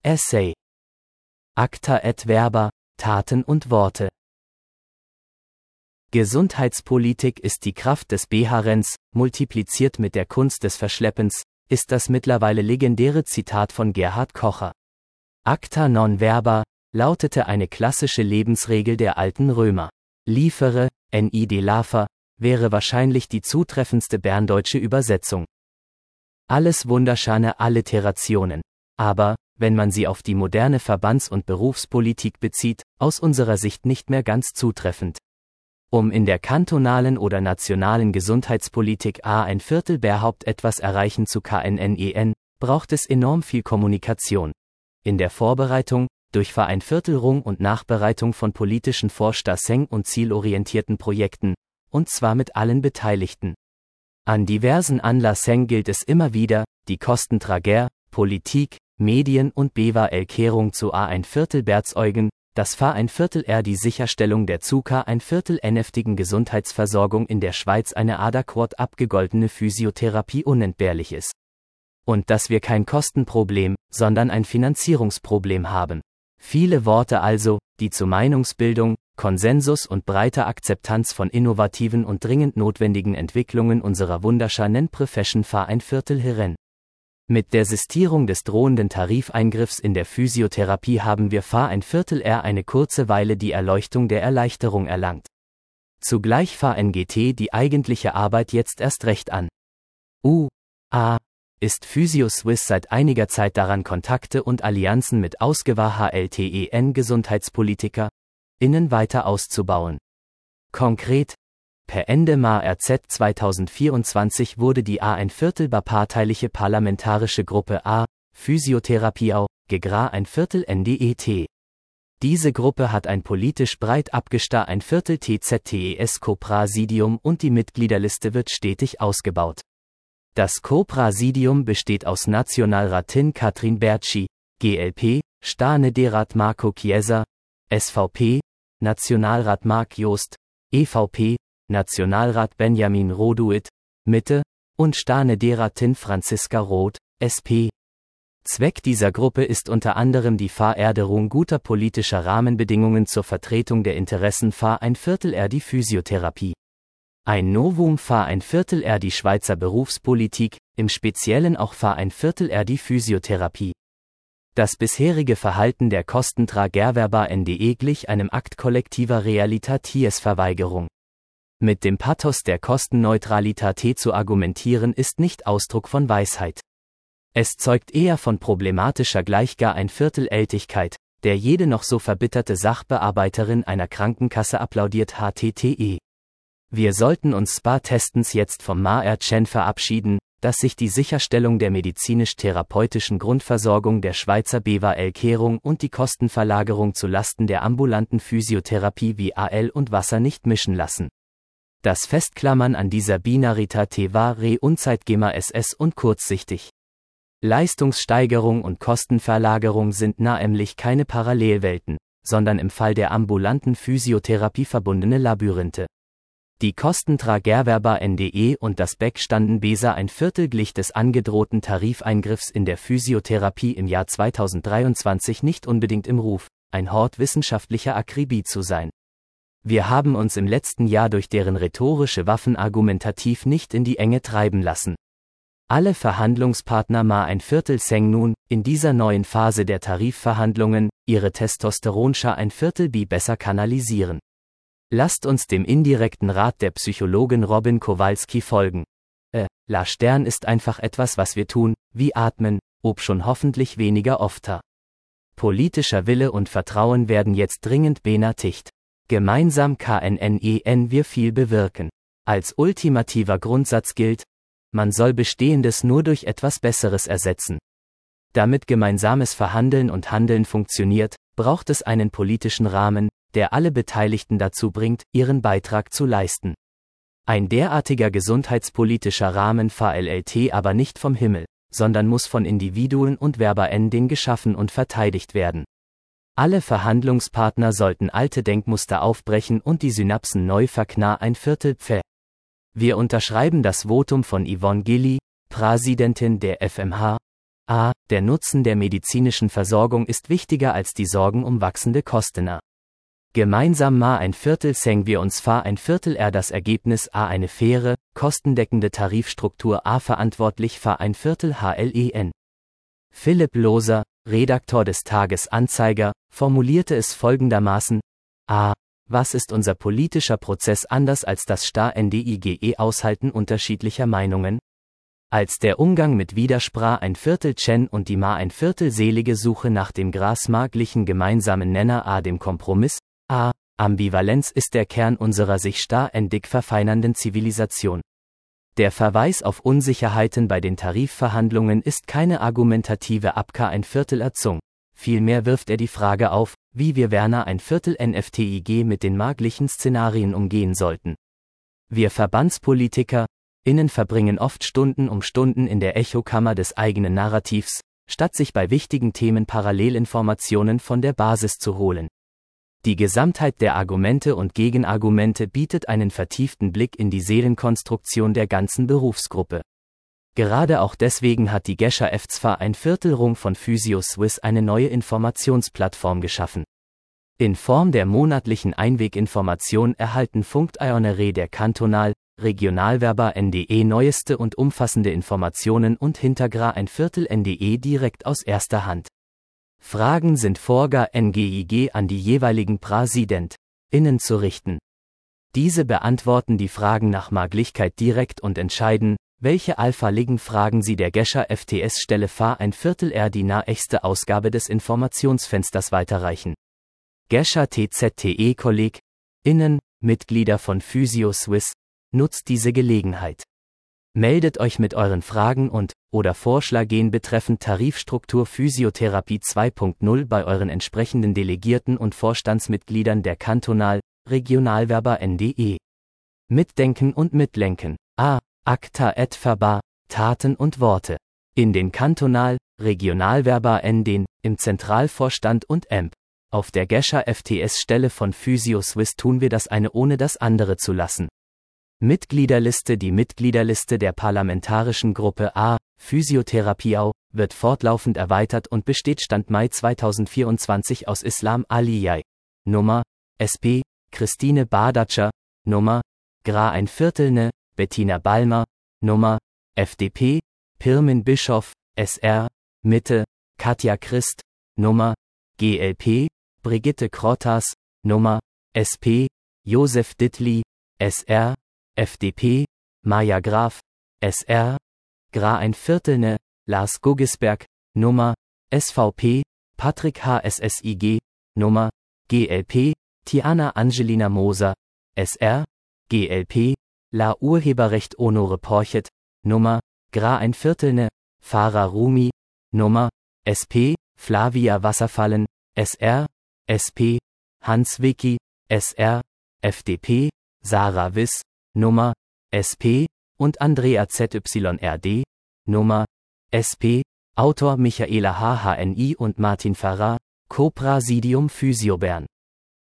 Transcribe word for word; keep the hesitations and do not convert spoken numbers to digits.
Essay. Acta et verba, Taten und Worte. Gesundheitspolitik ist die Kraft des Beharrens, multipliziert mit der Kunst des Verschleppens, ist das mittlerweile legendäre Zitat von Gerhard Kocher. Acta non verba lautete eine klassische Lebensregel der alten Römer. Liefere, nid lafer, wäre wahrscheinlich die zutreffendste berndeutsche Übersetzung. Alles wunderschöne Alliterationen. Aber, wenn man sie auf die moderne Verbands- und Berufspolitik bezieht, aus unserer Sicht nicht mehr ganz zutreffend. Um in der kantonalen oder nationalen Gesundheitspolitik a ein Viertel Berhaupt etwas erreichen zu können, braucht es enorm viel Kommunikation. In der Vorbereitung, durch Vereinviertelung und Nachbereitung von politischen Vorstasseng und zielorientierten Projekten, und zwar mit allen Beteiligten. An diversen Anlasseng gilt es immer wieder, die Kostentrager, Politik, Medien und Bewa-Elkehrung zu a ein Viertel Berzeugen, das Fa ein Viertel R die Sicherstellung der zu K ein Viertel nftigen Gesundheitsversorgung in der Schweiz eine adäquat abgegoltene Physiotherapie unentbehrlich ist. Und dass wir kein Kostenproblem, sondern ein Finanzierungsproblem haben. Viele Worte also, die zu Meinungsbildung, Konsensus und breiter Akzeptanz von innovativen und dringend notwendigen Entwicklungen unserer wunderschönen Profession Fa ein Viertel heran. Mit der Sistierung des drohenden Tarifeingriffs in der Physiotherapie haben wir Fa ein Viertel R eine kurze Weile die Erleuchtung der Erleichterung erlangt. Zugleich Fa N G T die eigentliche Arbeit jetzt erst recht an. U. A. Ist Physio Swiss seit einiger Zeit daran, Kontakte und Allianzen mit ausgewahrten Gesundheitspolitiker innen weiter auszubauen. Konkret, per Ende März zweitausendvierundzwanzig wurde die a ein Viertel parteiliche parlamentarische Gruppe A, Physiotherapie au, gegra ein Viertel N D E T. Diese Gruppe hat ein politisch breit abgesta ein Viertel T Z T E S Co-Präsidium und die Mitgliederliste wird stetig ausgebaut. Das Co-Präsidium besteht aus Nationalratin Katrin Bertschi, G L P, Ständerat Marco Chiesa, S V P, Nationalrat Marc Jost, E V P, Nationalrat Benjamin Roduit, Mitte, und Ständerratin Franziska Roth, S P. Zweck dieser Gruppe ist unter anderem die Veränderung guter politischer Rahmenbedingungen zur Vertretung der Interessen Fa ein Viertel R die Physiotherapie. Ein Novum Fa ein Viertel R die Schweizer Berufspolitik, im Speziellen auch Fa ein Viertel R die Physiotherapie. Das bisherige Verhalten der Kostentragerwerber N D E glich einem Akt kollektiver Realitätsverweigerung. Mit dem Pathos der Kostenneutralität zu argumentieren ist nicht Ausdruck von Weisheit. Es zeugt eher von problematischer Gleichgar ein Viertelältigkeit, der jede noch so verbitterte Sachbearbeiterin einer Krankenkasse applaudiert H T T E. Wir sollten uns spätestens jetzt vom Märchen verabschieden, dass sich die Sicherstellung der medizinisch-therapeutischen Grundversorgung der Schweizer Bewa-Elkehrung und die Kostenverlagerung zu Lasten der ambulanten Physiotherapie wie A L und Wasser nicht mischen lassen. Das Festklammern an dieser Binarität war re unzeitgemäß S S und kurzsichtig. Leistungssteigerung und Kostenverlagerung sind nämlich keine Parallelwelten, sondern im Fall der ambulanten Physiotherapie verbundene Labyrinthe. Die Kostentragerwerber N D E und das Beck standen Besa ein Viertel glich des angedrohten Tarifeingriffs in der Physiotherapie im Jahr zweitausenddreiundzwanzig nicht unbedingt im Ruf, ein Hort wissenschaftlicher Akribie zu sein. Wir haben uns im letzten Jahr durch deren rhetorische Waffen argumentativ nicht in die Enge treiben lassen. Alle Verhandlungspartner ma ein Viertel seng nun, in dieser neuen Phase der Tarifverhandlungen, ihre Testosteronscha ein Viertel bi besser kanalisieren. Lasst uns dem indirekten Rat der Psychologin Robin Kowalski folgen. Äh, La Stern ist einfach etwas, was wir tun, wie atmen, ob schon hoffentlich weniger ofter. Politischer Wille und Vertrauen werden jetzt dringend benötigt. Gemeinsam können wir viel bewirken. Als ultimativer Grundsatz gilt, man soll Bestehendes nur durch etwas Besseres ersetzen. Damit gemeinsames Verhandeln und Handeln funktioniert, braucht es einen politischen Rahmen, der alle Beteiligten dazu bringt, ihren Beitrag zu leisten. Ein derartiger gesundheitspolitischer Rahmen verlangt aber nicht vom Himmel, sondern muss von Individuen und Werbern geschaffen und verteidigt werden. Alle Verhandlungspartner sollten alte Denkmuster aufbrechen und die Synapsen neu verknarren ein Viertel Pfeh. Wir unterschreiben das Votum von Yvonne Gilly, Präsidentin der F M H, A. Der Nutzen der medizinischen Versorgung ist wichtiger als die Sorgen um wachsende Kosten. A. Gemeinsam ma ein Viertel seng wir uns fa ein Viertel R das Ergebnis A eine faire, kostendeckende Tarifstruktur A verantwortlich fa ein Viertel H L E N. Philipp Loser, Redaktor des Tages-Anzeiger, formulierte es folgendermaßen: A. Was ist unser politischer Prozess anders als das Sta-N D I G E-Aushalten unterschiedlicher Meinungen? Als der Umgang mit Widersprach ein Viertel Chen und die ma ein Viertel selige Suche nach dem grasmaglichen gemeinsamen Nenner A dem Kompromiss, A. Ambivalenz ist der Kern unserer sich sta-endig verfeinernden Zivilisation. Der Verweis auf Unsicherheiten bei den Tarifverhandlungen ist keine argumentative Abka ein Viertel Erzung. Vielmehr wirft er die Frage auf, wie wir Werner ein Viertel N F T I G mit den maglichen Szenarien umgehen sollten. Wir Verbandspolitiker, Innen verbringen oft Stunden um Stunden in der Echokammer des eigenen Narrativs, statt sich bei wichtigen Themen Parallelinformationen von der Basis zu holen. Die Gesamtheit der Argumente und Gegenargumente bietet einen vertieften Blick in die Seelenkonstruktion der ganzen Berufsgruppe. Gerade auch deswegen hat die Gescher F Z F A ein Viertelrung von Physio Swiss eine neue Informationsplattform geschaffen. In Form der monatlichen Einweginformation erhalten Funktionäre der Kantonal-, Regionalwerber N D E neueste und umfassende Informationen und Hintergra ein Viertel N D E direkt aus erster Hand. Fragen sind vorga N G I G an die jeweiligen PräsidentInnen zu richten. Diese beantworten die Fragen nach Möglichkeit direkt und entscheiden, welche Alpha-Ligen Fragen sie der Gescher F T S Stelle Fa ein Viertel R die nächste Ausgabe des Informationsfensters weiterreichen. Gescher T Z T E-KollegInnen, Mitglieder von Physio Swiss, nutzt diese Gelegenheit. Meldet euch mit euren Fragen und oder Vorschlägen betreffend Tarifstruktur Physiotherapie zwei Punkt null bei euren entsprechenden Delegierten und Vorstandsmitgliedern der Kantonal-, Regionalwerber N D E. Mitdenken und mitlenken. A. Acta et Verba, Taten und Worte. In den Kantonal-, Regionalwerber N D E, im Zentralvorstand und E M P. Auf der Gescher F T S Stelle von Physio Swiss tun wir das eine ohne das andere zu lassen. Mitgliederliste. Die Mitgliederliste der parlamentarischen Gruppe A, Physiotherapie Au, wird fortlaufend erweitert und besteht Stand Mai zweitausendvierundzwanzig aus Islam Aliyai, Nummer, S P, Christine Badatscher, Nummer, Gra ein Viertelne, Bettina Balmer, Nummer, F D P, Pirmin Bischoff, S R, Mitte, Katja Christ, Nummer, G L P, Brigitte Krottas, Nummer, S P, Josef Dittli, S R, F D P, Maja Graf, S R, Gra ein Viertelne, Lars Guggisberg, Nummer, S V P, Patrick H S S I G, Nummer, G L P, Tiana Angelina Moser, S R, G L P, La Urheberrecht Honore Porchet, Nummer, Gra ein Viertelne, Farah Rumi, Nummer, S P, Flavia Wasserfallen, S R, S P, Hans Wicki, S R, F D P, Sarah Wiss, Nummer, S P, und Andrea Z Y R D, Nummer, S P, Autor Michaela H H N I und Martin Farrar, Co-Präsidium Physio Bern.